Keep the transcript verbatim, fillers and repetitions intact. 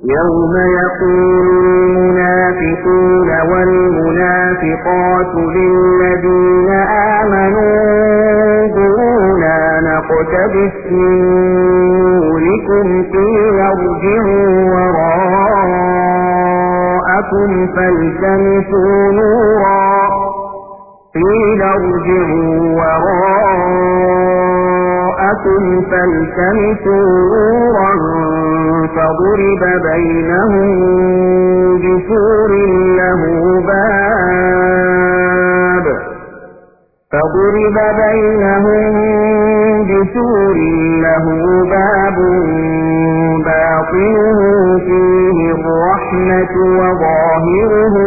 يوم يقول المنافقون والمنافقات للذين آمنوا انظرونا نقتبس من نوركم قيل ارجعوا وراءكم فالتمسوا نورا قيل ارجعوا وراءكم فالتمسوا نورا فضرب بينهم بسور له باب فضرب بينهم بسور له باب باطنه فيه الرحمة وظاهره